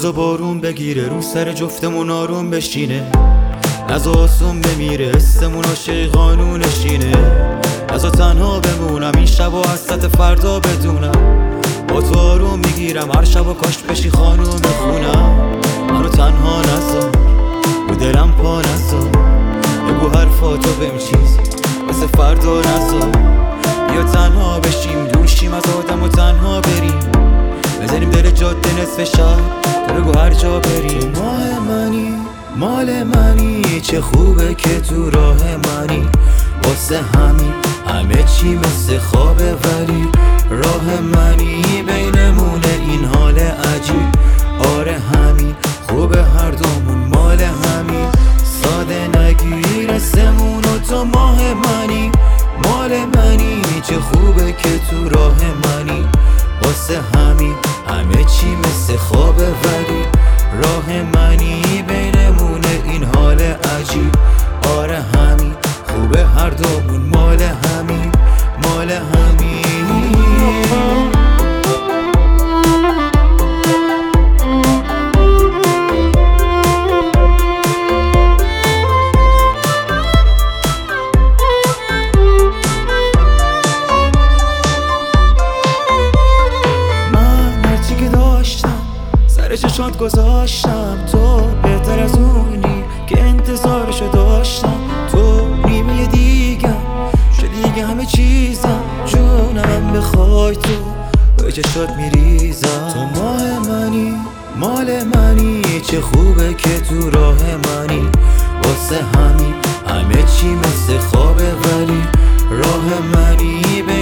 بزا بارون بگیره رو سر جفتمون آروم بشینه، از آسون بمیره حسمون عاشق قانونشینه. از تنها بمونم این شب و حسرت فردا بدونم، با تو آروم میگیرم هر شب و کاش بشی خانوم بخونم. منو تنها نذار رو دلم پا نذار، بگو حرفاتو بهم چیزی واسه فردا نذار. بیا تنها بشیم دوشیم از آدم و تنها بریم، بزنیم دل جاده نصف شب تو بگو هر جا بریم. ماه منی مال منی چه خوبه که تو راه منی، واسه همین همه چی مثل خوابه ولی راه منی. بینمونه این حال عجیب، آره همین خوبه هر دومون مال همین. ساده نگیر اسمون و تو ماه منی مال منی، چه خوبه که تو راه منی، واسه همین همه چی مثل خوابه ولی راه منی. بینمونه این حال عجیب، آره همین خوبه هر دومون مال همین مال همین. چشات گذاشتم تو بهتر از اونی که انتظارشو داشتم. تو نیمه دیگم شد دیگه همه چیزم، جونم بخوای تو به چشات میریزم. تو ماه منی مال منی، چه خوبه که تو راه منی، واسه همین همه چی مثل خوابه ولی راه منی.